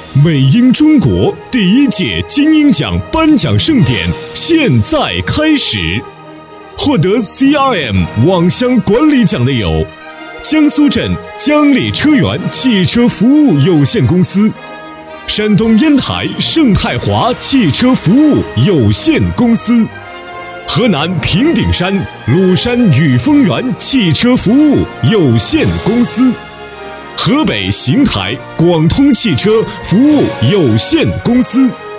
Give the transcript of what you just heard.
美英中国第一届金鹰奖颁奖盛典现在开始。获得 CRM 网箱管理奖的有江苏镇江里车源汽车服务有限公司、山东烟台盛泰华汽车服务有限公司、河南平顶山鲁山雨丰源汽车服务有限公司、河北邢台广通汽车服务有限公司。